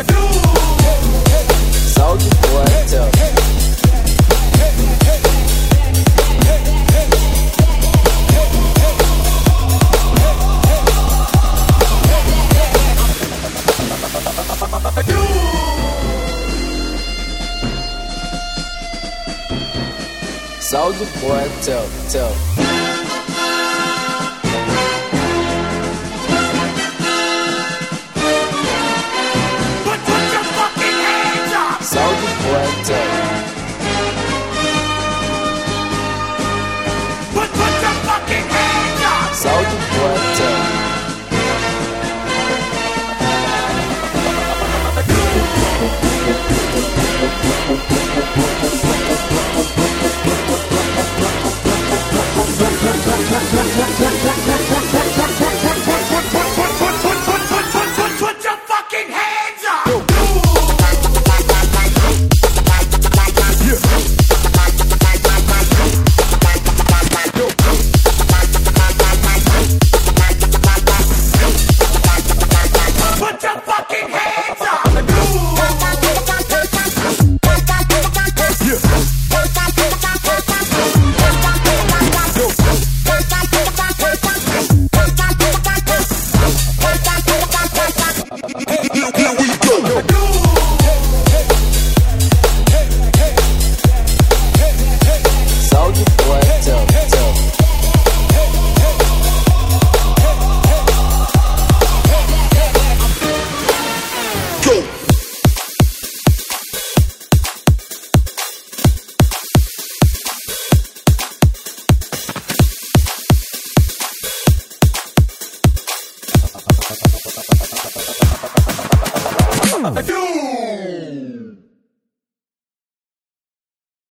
Soulja Boy, tell me. Soulja Boy, tell me. Put your fucking hands up! Soulja Boy, tell me. Put your fucking hands up! Soulja Boy, tell me. Put your fucking hands up! Put your fucking hands up! Soulja Boy, tell me. Do